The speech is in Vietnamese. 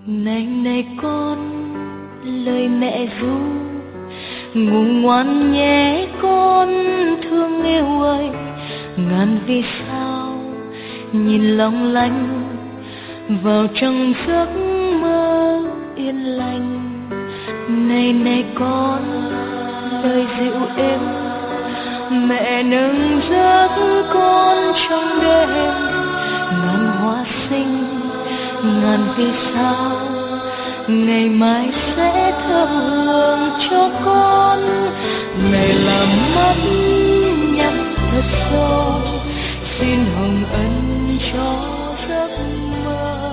Này này con, lời mẹ ru, ngủ ngoan nhé con thương yêu ơi. Ngàn vì sao nhìn long lanh vào trong giấc mơ yên lành. Này này con, lời dịu êm, mẹ nâng giấc con trong đêm. Ngàn hoa xinh, ngàn vì sao ngày mai sẽ thơm hương cho con. Này là mắt nhắm thật sâu, xin hồng ân cho giấc mơ.